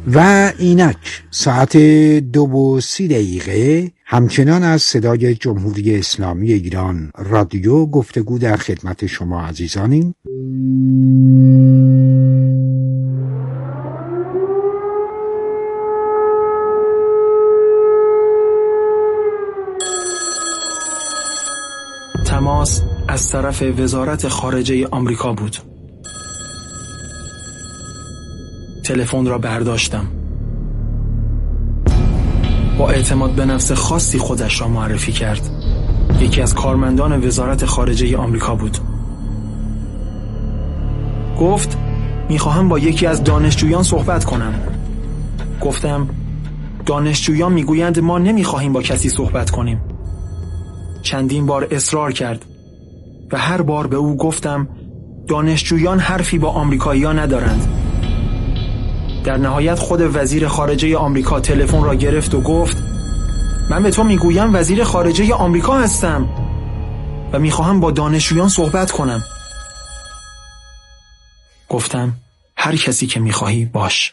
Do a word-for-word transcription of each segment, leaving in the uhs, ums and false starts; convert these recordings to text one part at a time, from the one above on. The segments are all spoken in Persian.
و اینک ساعت دو و سی دقیقه همچنان از صدای جمهوری اسلامی ایران رادیو گفتگو در خدمت شما عزیزانیم. تماس از طرف وزارت خارجه آمریکا بود. تلفن را برداشتم. با اعتماد به نفس خاصی خودش را معرفی کرد. یکی از کارمندان وزارت خارجه آمریکا بود. گفت میخواهم با یکی از دانشجویان صحبت کنم. گفتم دانشجویان میگویند ما نمیخواهیم با کسی صحبت کنیم. چندین بار اصرار کرد و هر بار به او گفتم دانشجویان حرفی با آمریکایی‌ها ندارند. در نهایت خود وزیر خارجه آمریکا تلفن را گرفت و گفت من به تو میگویم وزیر خارجه آمریکا هستم و میخواهم با دانشجویان صحبت کنم. گفتم هر کسی که میخواهی باش.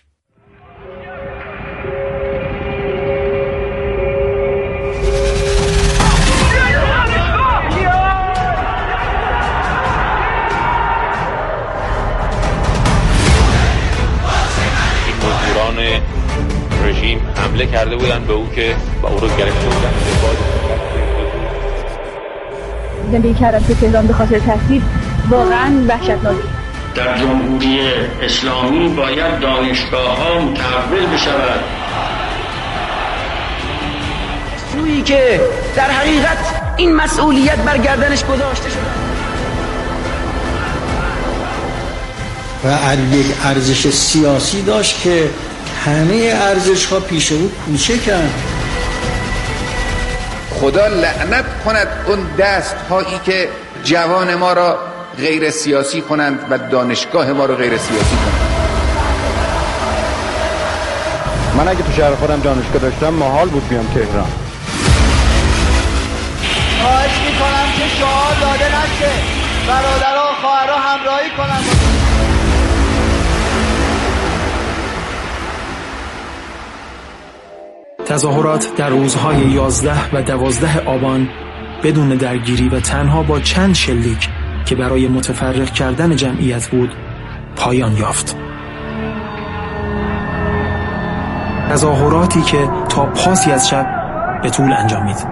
رژیم حمله کرده بودن به او که با او رو گرفته بودن. زندگی کردم تو تهران به خاطر تحصیل واقعا وحشتناک. در جمهوری اسلامی باید دانشگاه‌ها متحول بشود. جویی که در حقیقت این مسئولیت بر گردنش گذاشته شده و یک ارزش سیاسی داشت که همه ارزش ها پیش او کوچکن. خدا لعنت کند اون دست هایی که جوان ما را غیر سیاسی کنند و دانشگاه ما را غیر سیاسی کنند. من اگه تو شهر خودم دانشگاه داشتم محال بود بیام تهران. خواهش میکنم که شعار داده نشه، برادرها و خواهرها همراهی کنند. تظاهرات در روزهای یازده و دوازده آبان بدون درگیری و تنها با چند شلیک که برای متفرق کردن جمعیت بود پایان یافت. تظاهراتی که تا پاسی از شب به طول انجامید.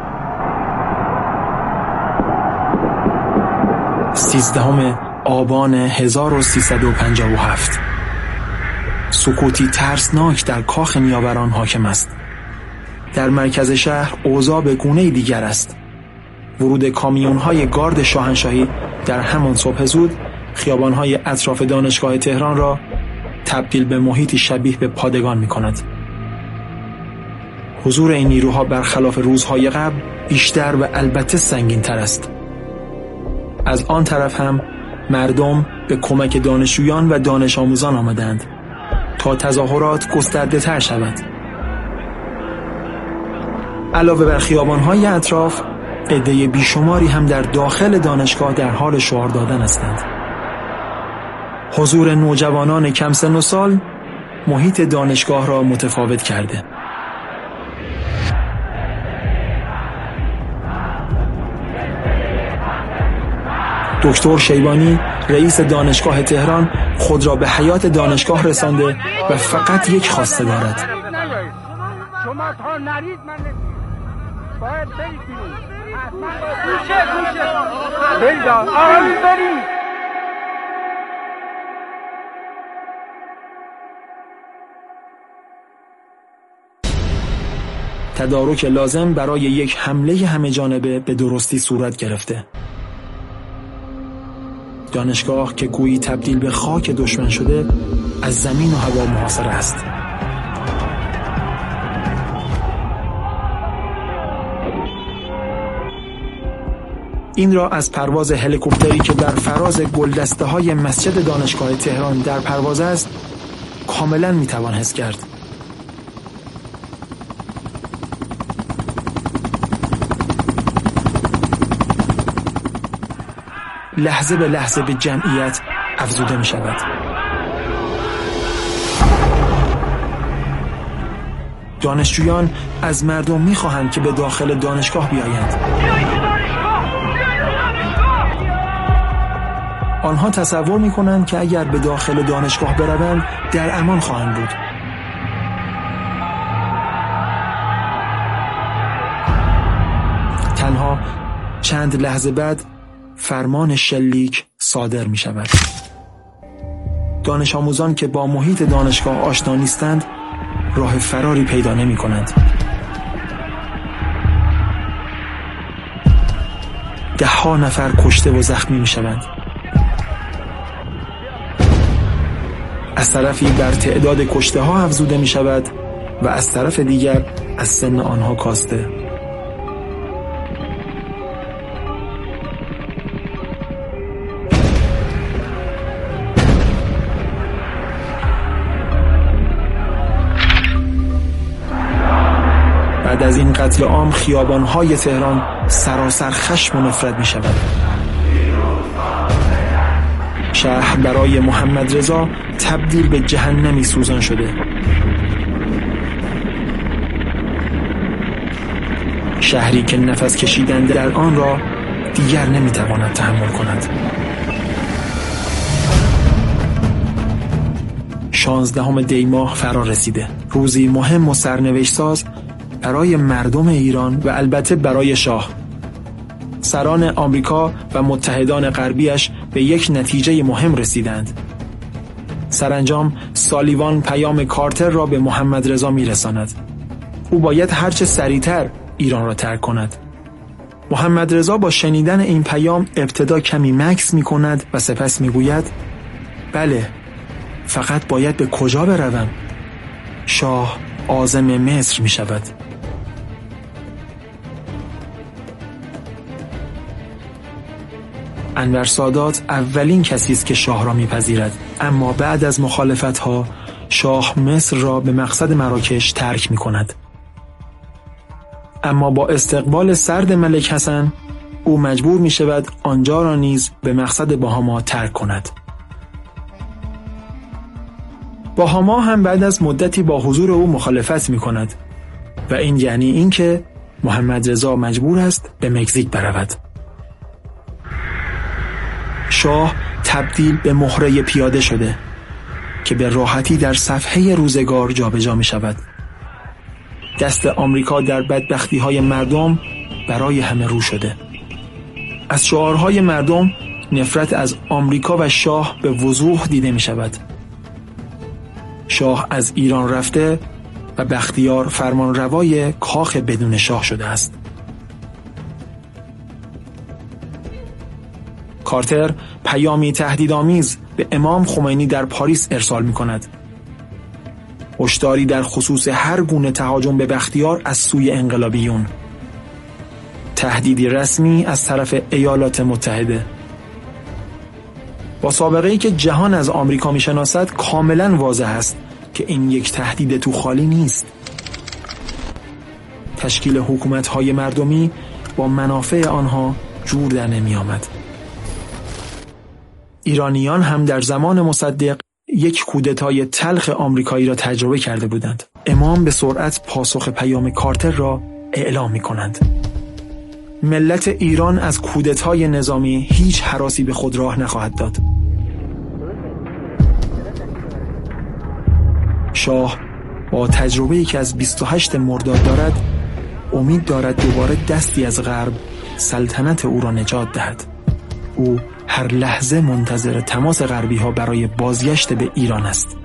سیزدهم آبان هزار و سیصد و پنجاه و هفت. سکوتی ترسناک در کاخ نیاوران حاکم است. در مرکز شهر اوضاع به گونه‌ای دیگر است. ورود کامیون‌های گارد شاهنشاهی در همان صبح زود خیابان‌های اطراف دانشگاه تهران را تبدیل به محیطی شبیه به پادگان می‌کند. حضور این نیروها برخلاف روزهای قبل بیشتر و البته سنگین‌تر است. از آن طرف هم مردم به کمک دانشجویان و دانش آموزان آمدند تا تظاهرات گسترده تر شود. علاوه بر خیابان‌های اطراف، عده بیشماری هم در داخل دانشگاه در حال شعار دادن هستند. حضور نوجوانان کم سن و سال محیط دانشگاه را متفاوت کرده. دکتر شیبانی رئیس دانشگاه تهران خود را به حیاط دانشگاه رسانده و فقط یک خواسته دارد. شما تا نرید من باید برید بیرون. گوشه گوشه برید آن برید. تدارک لازم برای یک حمله همه جانبه به درستی صورت گرفته. دانشگاه که گویی تبدیل به خاک دشمن شده از زمین و هوا محاصره است. این را از پرواز هلیکوپتری که بر فراز گلدسته های مسجد دانشگاه تهران در پرواز است کاملا میتوان حس کرد. لحظه به لحظه به جمعیت افزوده می شود. دانشجویان از مردم می‌خواهند که به داخل دانشگاه بیایند. آنها تصور می‌کنند که اگر به داخل دانشگاه بروند در امان خواهند بود. تنها چند لحظه بعد فرمان شلیک صادر می‌شود. دانش آموزان که با محیط دانشگاه آشنا نیستند راه فراری پیدا نمی‌کنند. ده ها نفر کشته و زخمی می‌شوند. از طرفی بر تعداد کشته ها افزوده می شود و از طرف دیگر از سن آنها کاسته. بعد از این قتل عام خیابان‌های تهران سراسر خشم و نفرت می شود. شهر برای محمد رضا تبدیل به جهنمی سوزان شده. شهری که نفس کشیدن در آن را دیگر نمیتواند تحمل کند. شانزدهم دی ماه فرا رسیده. روزی مهم و سرنوشت ساز برای مردم ایران و البته برای شاه. سران آمریکا و متحدان غربیش به یک نتیجه مهم رسیدند. سرانجام سالیوان پیام کارتر را به محمد رضا میرساند. او باید هرچه سریعتر ایران را ترک کند. محمد رضا با شنیدن این پیام ابتدا کمی مکث می کند و سپس می گوید بله، فقط باید به کجا بروم؟ شاه عازم مصر می شود. انور سادات اولین کسی است که شاه را میپذیرد، اما بعد از مخالفت‌ها شاه مصر را به مقصد مراکش ترک می‌کند. اما با استقبال سرد ملک حسن او مجبور می‌شود آنجا را نیز به مقصد باهاما ترک کند. باهاما هم بعد از مدتی با حضور او مخالفت می‌کند و این یعنی اینکه محمد رضا مجبور است به مکزیک برود. شاه تبدیل به مهره پیاده شده که به راحتی در صفحه روزگار جابجا می شود. دست آمریکا در بدبختی های مردم برای همه رو شده. از شعارهای مردم نفرت از آمریکا و شاه به وضوح دیده می شود. شاه از ایران رفته و بختیار فرمانروای کاخ بدون شاه شده است. کارتر پیامی تهدیدآمیز به امام خمینی در پاریس ارسال می کند. هشداری در خصوص هر گونه تهاجم به بختیار از سوی انقلابیون. تهدیدی رسمی از طرف ایالات متحده. با سابقه‌ای که جهان از آمریکا می شناسد کاملا واضح است که این یک تهدید تو خالی نیست. تشکیل حکومت‌های مردمی با منافع آنها جور در نمی آمد. ایرانیان هم در زمان مصدق یک کودتای تلخ آمریکایی را تجربه کرده بودند. امام به سرعت پاسخ پیام کارتر را اعلام می کنند. ملت ایران از کودتای نظامی هیچ هراسی به خود راه نخواهد داد. شاه با تجربه‌ای که از بیست و هشتم مرداد دارد امید دارد دوباره دستی از غرب سلطنت او را نجات دهد. او هر لحظه منتظر تماس غربی ها برای بازگشت به ایران است.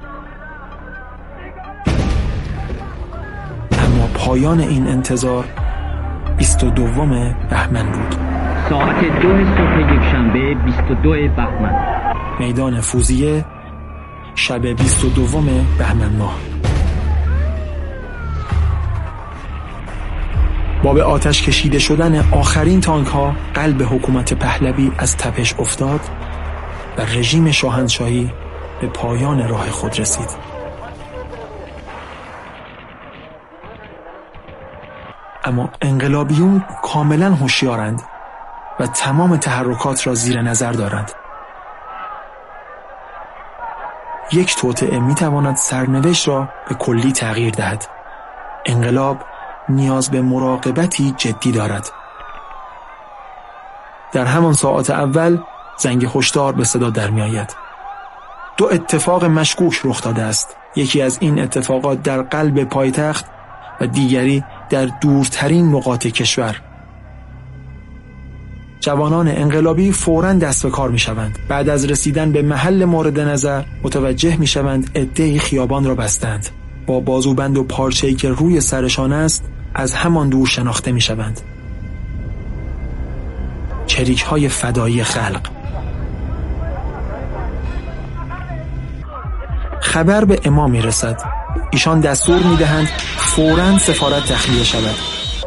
اما پایان این انتظار بیست و دوم بهمن بود. ساعت دو صبح یکشنبه بیست و دو بهمن. میدان فوزیه، شب بیست و دوم بهمن ماه. با به آتش کشیده شدن آخرین تانک ها قلب حکومت پهلوی از تپش افتاد و رژیم شاهنشاهی به پایان راه خود رسید. اما انقلابیون کاملا هوشیارند و تمام تحرکات را زیر نظر دارند. یک توطئه می تواند سرنوشت را به کلی تغییر دهد. انقلاب نیاز به مراقبتی جدی دارد. در همان ساعات اول زنگ هشدار به صدا در می آید. دو اتفاق مشکوک رخ داده است. یکی از این اتفاقات در قلب پایتخت و دیگری در دورترین نقاط کشور. جوانان انقلابی فوراً دست به کار می شوند. بعد از رسیدن به محل مورد نظر متوجه می شوند عده‌ای خیابان را بستند. با بازوبند و پارچه‌ای که روی سرشان است از همان دور شناخته می شوند. چریک های فدایی خلق. خبر به امام می رسد. ایشان دستور می دهند فوراً سفارت تخلیه شود.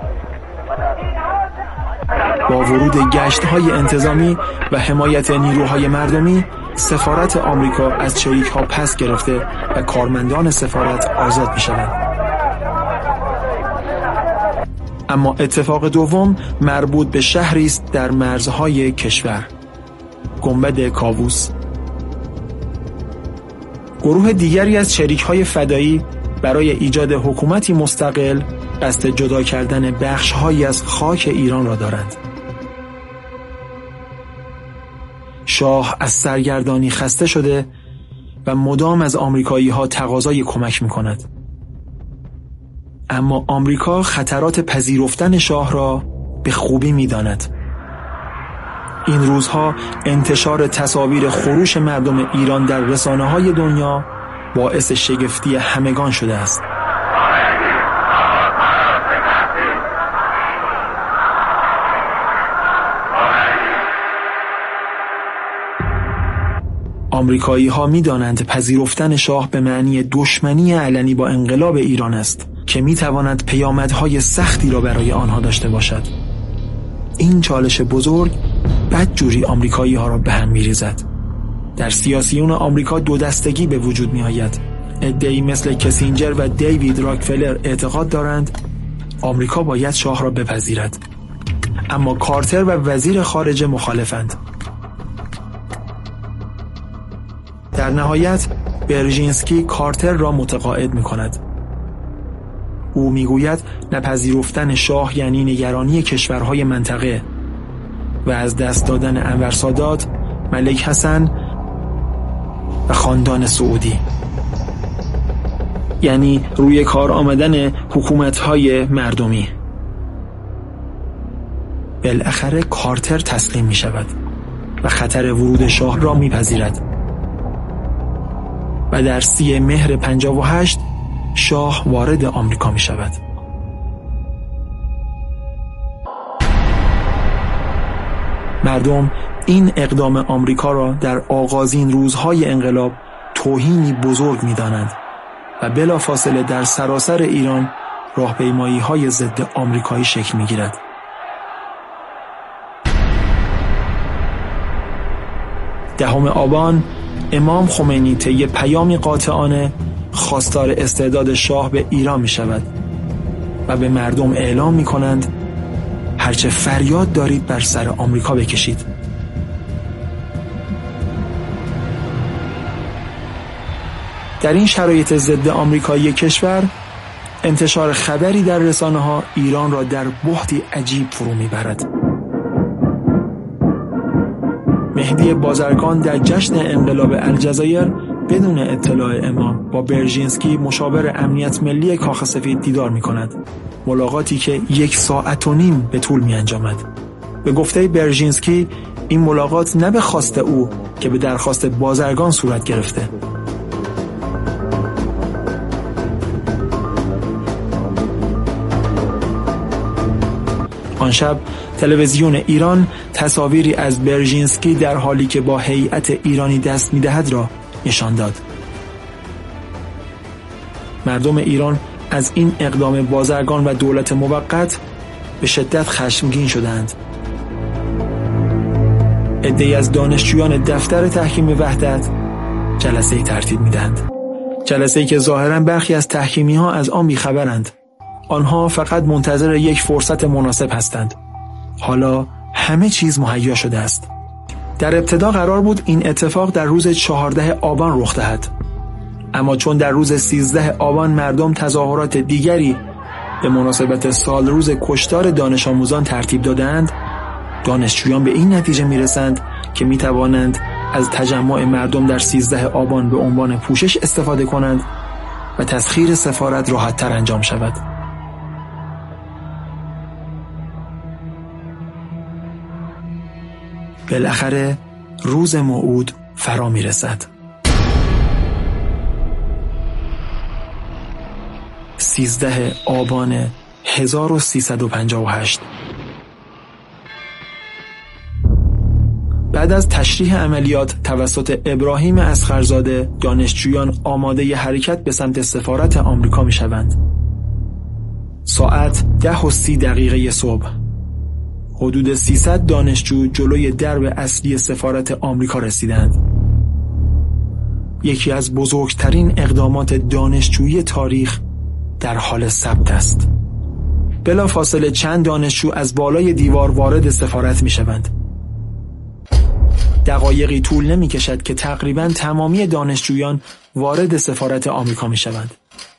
با ورود گشت‌های انتظامی و حمایت نیروهای مردمی، سفارت آمریکا از چریک‌ها پس گرفته و کارمندان سفارت آزاد می‌شوند. اما اتفاق دوم مربوط به شهری است در مرزهای کشور، گنبد کاووس. گروه دیگری از چریک‌های فدایی برای ایجاد حکومتی مستقل قصد جدا کردن بخش‌هایی از خاک ایران را دارند. شاه از سرگردانی خسته شده و مدام از آمریکایی‌ها تقاضای کمک می‌کند. اما آمریکا خطرات پذیرفتن شاه را به خوبی می‌داند. این روزها انتشار تصاویر خروش مردم ایران در رسانه‌های دنیا باعث شگفتی همگان شده است. آمریکایی ها می دانند پذیرفتن شاه به معنی دشمنی علنی با انقلاب ایران است که می تواند پیامدهای سختی را برای آنها داشته باشد. این چالش بزرگ بدجوری آمریکایی ها را به هم می ریزد. در سیاسیون آمریکا دو دستگی به وجود می آید. عده‌ای مثل کسینجر و دیوید راکفلر اعتقاد دارند آمریکا باید شاه را بپذیرد. اما کارتر و وزیر خارجه مخالفند. در نهایت برژینسکی کارتر را متقاعد می کند. او می گوید نپذیرفتن شاه یعنی نگرانی کشورهای منطقه و از دست دادن انور سادات، ملک حسن و خاندان سعودی، یعنی روی کار آمدن حکومت‌های مردمی. بالاخره کارتر تسلیم می شود و خطر ورود شاه را می پذیرد و در سی مهر پنجاه و هشت شاه وارد آمریکا می شود. مردم این اقدام آمریکا را در آغازین روزهای انقلاب توهینی بزرگ می دانند و بلافاصله در سراسر ایران راهپیمایی های ضد آمریکایی شکل می گیرد. دهم آبان امام خمینی طی پیامی قاطعانه خواستار استعداد شاه به ایران می شود و به مردم اعلام می کنند هرچه فریاد دارید بر سر آمریکا بکشید. در این شرایط ضد آمریکایی کشور، انتشار خبری در رسانه ها ایران را در بحتی عجیب فرو می برد. مهدی بازرگان در جشن انقلاب الجزایر بدون اطلاع امام با برژینسکی مشاور امنیت ملی کاخ سفید دیدار می کند. ملاقاتی که یک ساعت و نیم به طول می انجامد. به گفته برژینسکی این ملاقات نه به خواست او که به درخواست بازرگان صورت گرفته. آن شب تلویزیون ایران تصاویری از برژینسکی در حالی که با هیئت ایرانی دست می‌دهد را نشان داد. مردم ایران از این اقدام بازرگان و دولت موقت به شدت خشمگین شدند. عده‌ای از دانشجویان دفتر تحکیم وحدت جلسه‌ای ترتیب می‌دهند. جلسه‌ای که ظاهراً برخی از تحکیمی‌ها از آن بی‌خبرند. آنها فقط منتظر یک فرصت مناسب هستند. حالا همه چیز مهیا شده است. در ابتدا قرار بود این اتفاق در روز چهارده آبان رخ دهد. اما چون در روز سیزده آبان مردم تظاهرات دیگری به مناسبت سال روز کشتار دانش آموزان ترتیب دادند، دانشجویان به این نتیجه میرسند که میتوانند از تجمع مردم در سیزده آبان به عنوان پوشش استفاده کنند و تسخیر سفارت راحت‌تر انجام شود. بالاخره روز موعود فرا میرسد. سیزده آبان هزار و سیصد و پنجاه و هشت. بعد از تشریح عملیات توسط ابراهیم اصغرزاده، دانشجویان آماده ی حرکت به سمت سفارت آمریکا می شوند. ساعت ده و سی دقیقه صبح. حدود سیصد دانشجو جلوی درب اصلی سفارت آمریکا رسیدند. یکی از بزرگترین اقدامات دانشجویی تاریخ در حال ثبت است. بلافاصله چند دانشجو از بالای دیوار وارد سفارت می شوند. دقایقی طول نمی کشد که تقریباً تمامی دانشجویان وارد سفارت آمریکا می شوند.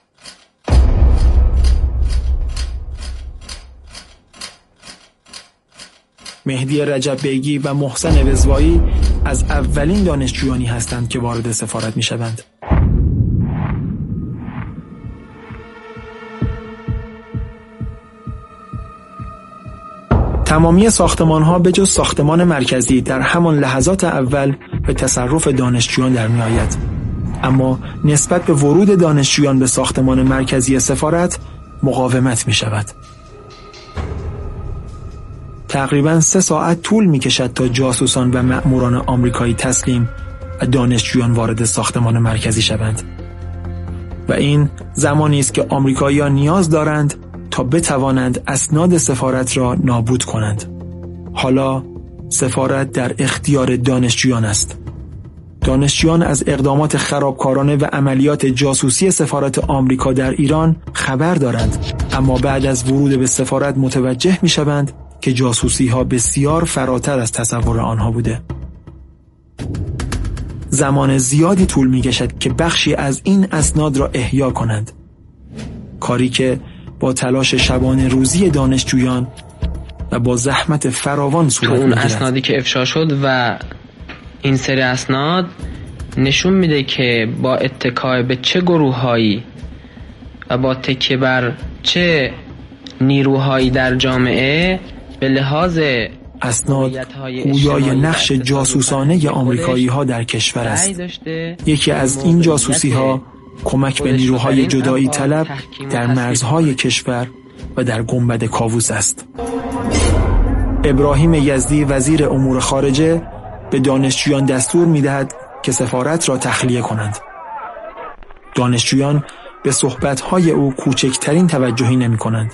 مهدی رجب بیگی و محسن وزوایی از اولین دانشجویانی هستند که وارد سفارت می شوند. تمامی ساختمان‌ها به جز ساختمان مرکزی در همان لحظات اول به تصرف دانشجویان در می آید. اما نسبت به ورود دانشجویان به ساختمان مرکزی سفارت مقاومت می شود. تقریباً سه ساعت طول می کشد تا جاسوسان و مأموران آمریکایی تسلیم و دانشجویان وارد ساختمان مرکزی شوند. و این زمانی است که آمریکایی‌ها نیاز دارند تا بتوانند اسناد سفارت را نابود کنند. حالا سفارت در اختیار دانشجویان است. دانشجویان از اقدامات خرابکارانه و عملیات جاسوسی سفارت آمریکا در ایران خبر دارند، اما بعد از ورود به سفارت متوجه می شوند که جاسوسی ها بسیار فراتر از تصور آنها بوده. زمان زیادی طول می کشد که بخشی از این اسناد را احیا کنند، کاری که با تلاش شبانه روزی دانشجویان و با زحمت فراوان صورت می‌گیرد. اون اسنادی که افشا شد و این سری اسناد نشون میده که با اتکای به چه گروه‌هایی و با تکیه بر چه نیروهایی در جامعه به لحاظ اسناد گویای نقش جاسوسانه آمریکایی ها در کشور است. یکی از این جاسوسی ها کمک به نیروهای جدایی طلب در مرزهای کشور و در گنبد کاووس است. ابراهیم یزدی وزیر امور خارجه به دانشجویان دستور می‌دهد که سفارت را تخلیه کنند. دانشجویان به صحبت‌های او کوچکترین توجهی نمی‌کنند.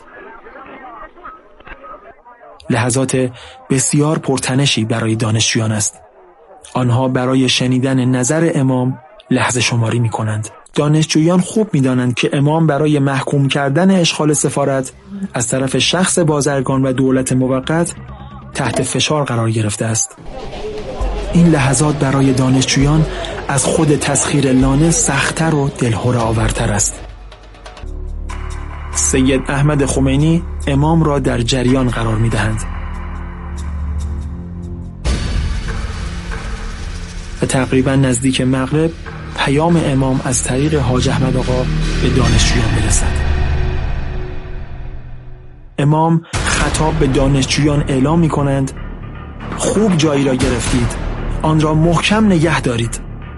لحظات بسیار پرتنشی برای دانشجویان است. آنها برای شنیدن نظر امام لحظه شماری می‌کنند. دانشجویان خوب می‌دانند که امام برای محکوم کردن اشغال سفارت از طرف شخص بازرگان و دولت موقت تحت فشار قرار گرفته است. این لحظات برای دانشجویان از خود تسخیر لانه سخت‌تر و دلهره آورتر است. سید احمد خمینی امام را در جریان قرار می‌دهند و تقریباً نزدیک مغرب پیام امام از طریق حاج احمد آقا به دانشجویان می‌رسد. امام خطاب به دانشجویان اعلام می‌کنند خوب جایی را گرفتید، آن را محکم نگه دارید.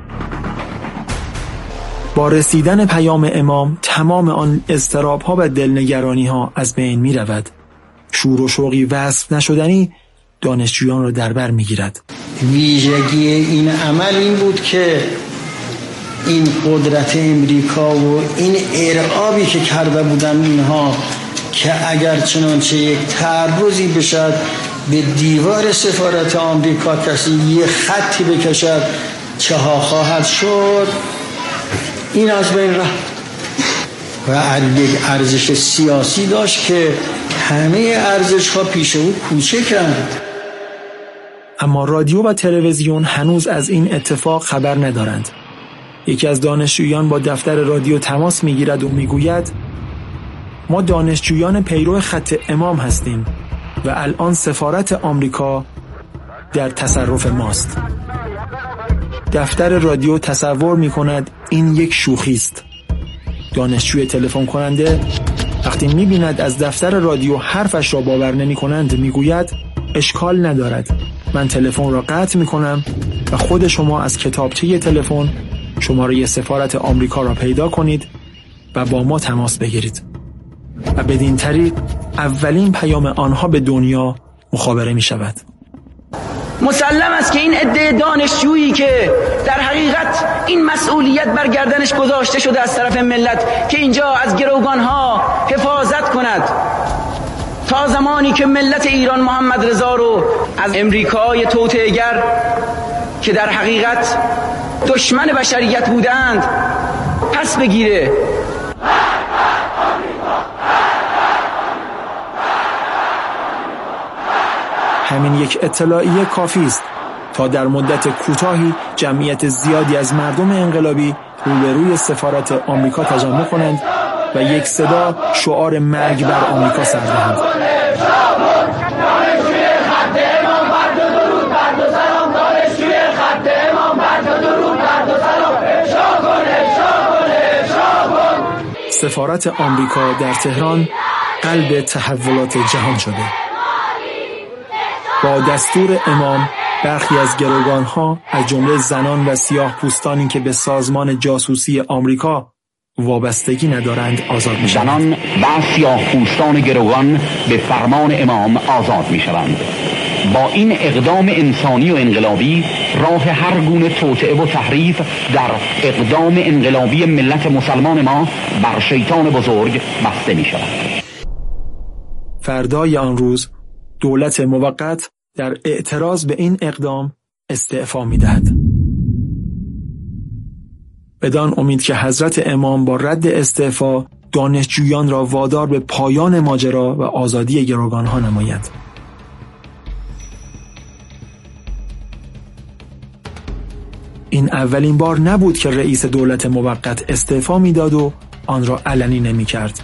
با رسیدن پیام امام تمام آن اضطراب‌ها و دلنگرانی‌ها از بین می‌رود. شور و شوقی وصف نشدنی دانشجویان را در بر می‌گیرد. ویژگی این عمل این بود که این قدرت امریکا و این ارعابی که کرده بودن اینها که اگر چنانچه یک تعرضی بشد به دیوار سفارت آمریکا کسی یه خطی بکشد چه ها خواهد شد، این از بین رفت و یک ارزش سیاسی داشت که همه ارزش ها پیش او کوچکند. اما رادیو و تلویزیون هنوز از این اتفاق خبر ندارند. یکی از دانشجویان با دفتر رادیو تماس میگیرد و میگوید ما دانشجویان پیرو خط امام هستیم و الان سفارت آمریکا در تصرف ماست. دفتر رادیو تصور می کند این یک شوخی است. دانشجوی تلفن کننده وقتی می بیند از دفتر رادیو حرفش را باور نمی کنند می گوید اشکال ندارد، من تلفن را قطع می کنم و خود شما از کتابچه تلفن شماره سفارت آمریکا را پیدا کنید و با ما تماس بگیرید و بدین طریق اولین پیام آنها به دنیا مخابره می شود. مسلم است که این عده دانشجویی که در حقیقت این مسئولیت بر گردنش گذاشته شده از طرف ملت که اینجا از گروگانها حفاظت کند تا زمانی که ملت ایران محمد رضا رو از امریکای توطئه‌گر که در حقیقت دشمن بشریت بودند پس بگیره. همین یک اطلاعیه کافی است تا در مدت کوتاهی جمعیت زیادی از مردم انقلابی روبروی سفارت آمریکا تجمع کنند و یک صدا شعار مرگ بر آمریکا سر دهند. سفارت آمریکا در تهران قلب تحولات جهان شده. با دستور امام برخی از گروگانها از جمله زنان و سیاه پوستانی که به سازمان جاسوسی آمریکا وابستگی ندارند آزاد می شوند. زنان و سیاه پوستان گروگان به فرمان امام آزاد می شوند. با این اقدام انسانی و انقلابی راه هر گونه توطئه و تحریف در اقدام انقلابی ملت مسلمان ما بر شیطان بزرگ بسته می شود. فردای آن روز دولت موقت در اعتراض به این اقدام استعفا می دهد. بدان امید که حضرت امام با رد استعفا دانشجویان را وادار به پایان ماجرا و آزادی گروگانها نماید. این اولین بار نبود که رئیس دولت موقت استعفا میداد و آن را علنی نمی کرد.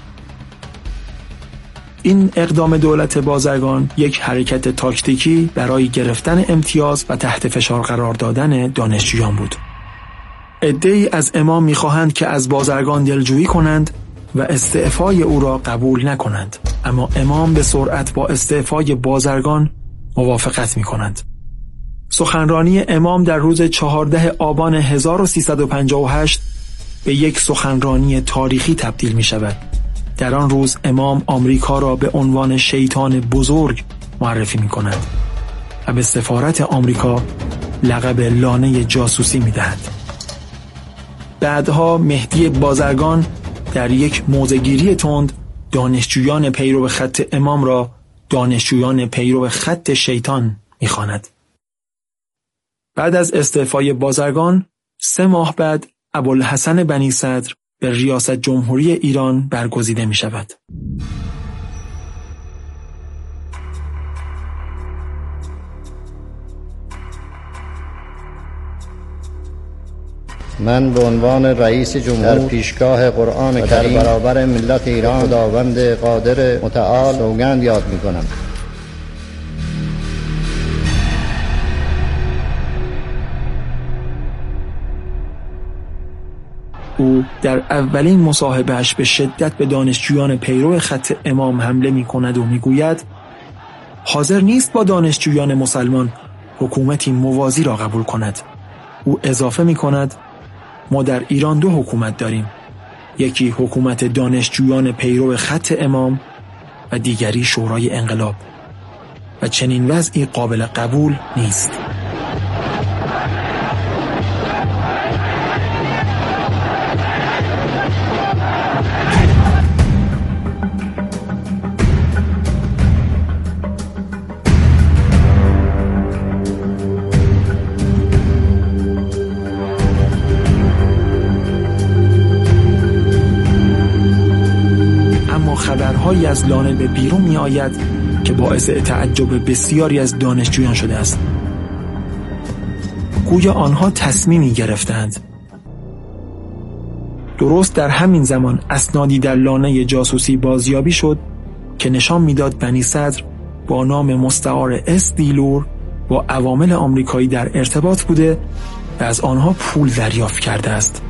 این اقدام دولت بازرگان یک حرکت تاکتیکی برای گرفتن امتیاز و تحت فشار قرار دادن دانشجویان بود. عده‌ای از امام می‌خواهند که از بازرگان دلجویی کنند و استعفای او را قبول نکنند، اما امام به سرعت با استعفای بازرگان موافقت می‌کنند. سخنرانی امام در روز چهاردهم آبان هزار و سیصد و پنجاه و هشت به یک سخنرانی تاریخی تبدیل می شود. در آن روز امام آمریکا را به عنوان شیطان بزرگ معرفی می کند و به سفارت آمریکا لقب لانه جاسوسی می دهد. بعدها مهدی بازرگان در یک موضع‌گیری تند دانشجویان پیرو خط امام را دانشجویان پیرو خط شیطان می خواند. بعد از استعفای بازرگان سه ماه بعد ابوالحسن بنی صدر به ریاست جمهوری ایران برگزیده می شود. من به عنوان رئیس جمهور در پیشگاه قرآن کریم در برابر ملت ایران خداوند قادر متعال سوگند یاد می کنم. او در اولین مصاحبهش به شدت به دانشجویان پیرو خط امام حمله می کند و می گوید حاضر نیست با دانشجویان مسلمان حکومتی موازی را قبول کند. او اضافه می کند ما در ایران دو حکومت داریم، یکی حکومت دانشجویان پیرو خط امام و دیگری شورای انقلاب و چنین وضعی قابل قبول نیست. خبرهایی از لانه به بیرون می آید که باعث تعجب بسیاری از دانشجویان شده است. گویا آنها تصمیمی گرفتند. درست در همین زمان اسنادی در لانه جاسوسی بازیابی شد که نشان میداد بنی صدر با نام مستعار اس دیلور با عوامل آمریکایی در ارتباط بوده و از آنها پول دریافت کرده است.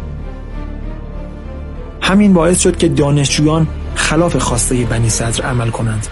همین باعث شد که دانشجویان خلاف خواسته بنی صدر عمل کنند.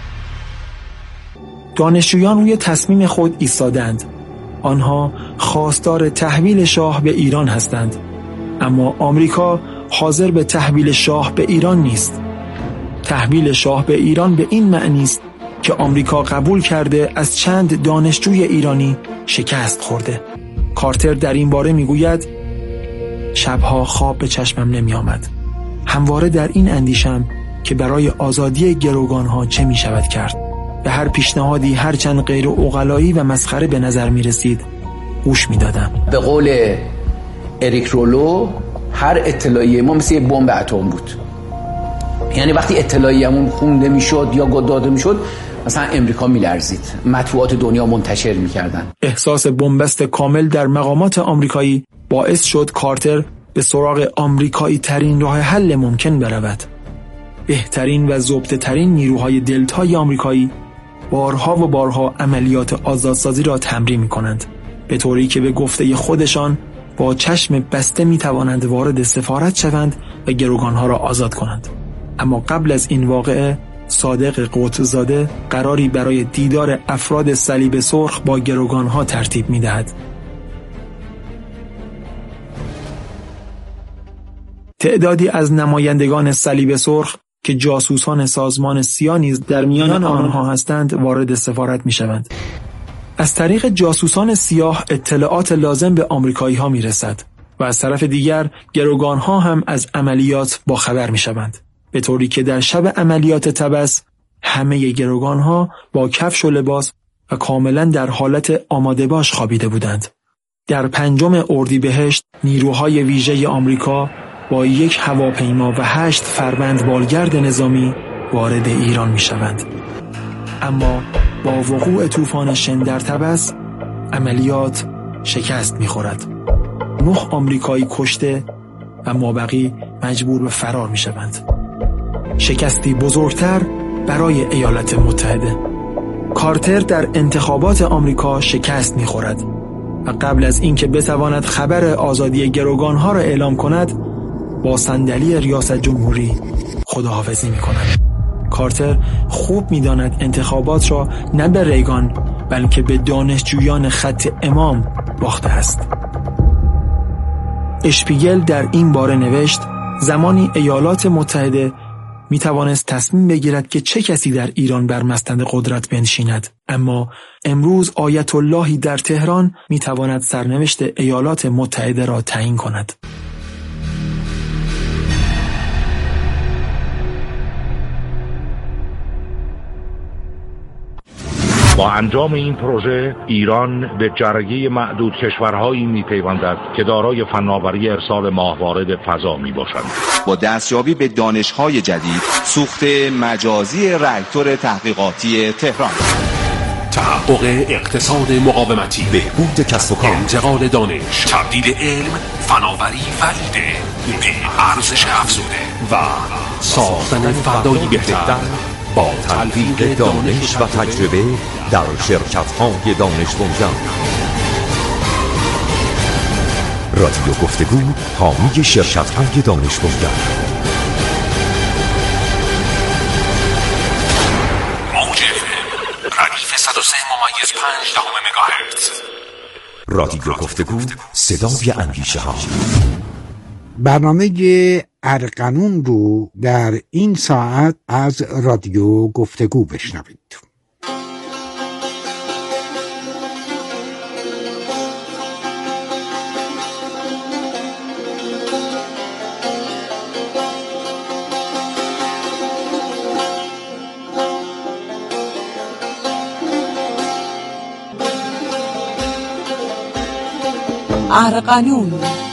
دانشجویان روی تصمیم خود ایستادند. آنها خواستار تحویل شاه به ایران هستند، اما آمریکا حاضر به تحویل شاه به ایران نیست. تحویل شاه به ایران به این معنی است که آمریکا قبول کرده از چند دانشجوی ایرانی شکست خورده. کارتر در این باره میگوید شبها خواب به چشمم نمی آمد. همواره در این اندیشم که برای آزادی گروگانها چه می شود کرد. به هر پیشنهادی هرچند غیر عقلایی و مسخره به نظر می رسید گوش می دادم. به قول اریک رولو هر اطلاعیه ما مثل یک بمب اتم بود. یعنی وقتی اطلاعیه‌مون خونده میشد یا داده میشد مثلا امریکا میلرزید، مطبوعات دنیا منتشر میکردن. احساس بنبست کامل در مقامات آمریکایی باعث شد کارتر به سراغ آمریکایی ترین راه حل ممکن برود. بهترین و ضبط ترین نیروهای دلتای آمریکایی بارها و بارها عملیات آزادسازی را تمرین میکنند، به طوری که به گفته خودشان با چشم بسته میتوانند وارد سفارت شوند و گروگانها را آزاد کنند. اما قبل از این واقعه صادق قطزاده قراری برای دیدار افراد صلیب سرخ با گروگانها ترتیب می‌دهد. تعدادی از نمایندگان صلیب سرخ که جاسوسان سازمان سیا نیز در میان آنها هستند وارد سفارت می‌شوند. از طریق جاسوسان سیاه اطلاعات لازم به آمریکایی‌ها می‌رسد و از طرف دیگر گروگانها هم از عملیات با خبر می‌شوند، به طوری که در شب عملیات تبس همه گروگانها با کفش و لباس و کاملا در حالت آماده باش خوابیده بودند. در پنجم اردیبهشت نیروهای ویژه آمریکا با یک هواپیما و هشت فروند بالگرد نظامی وارد ایران می شوند. اما با وقوع طوفان شن در تبس عملیات شکست می خورد. نه آمریکایی کشته و مابقی مجبور به فرار می شوند. شکستی بزرگتر برای ایالات متحده. کارتر در انتخابات آمریکا شکست می‌خورد و قبل از اینکه بتواند خبر آزادی گروگانها را اعلام کند با صندلی ریاست جمهوری خداحافظی می‌کند. کارتر خوب می‌داند انتخابات را نه به ریگان بلکه به دانشجویان خط امام باخته است. اشپیگل در این باره نوشت زمانی ایالات متحده می توانست تصمیم بگیرد که چه کسی در ایران بر مسند قدرت بنشیند، اما امروز آیت اللهی در تهران می تواند سرنوشت ایالات متحده را تعیین کند. با انجام این پروژه ایران به جرگه معدود کشورهایی میپیوندد که دارای فناوری ارسال ماهواره به فضا میباشند. با دستیابی به دانش‌های جدید، سوخت مجازی راکتور تحقیقاتی تهران، تحقق اقتصاد مقاومتی، بهبود کسب و کار، انتقال دانش، تبدیل علم، فناوری و ایده به ارزش افزوده و ساختن فردایی بهتر با تلفیق دانش و تجربه در شرکت‌های دانش بنیان. رادیو گفتگو حامی شرکت‌های دانش بنیان. موج ردیف صد و سه ممیز پنج دهم مگاهرتز. رادیو گفتگو صدای اندیشه ها. برنامه ارقنون رو در این ساعت از رادیو گفتگو بشنوید. ارقنون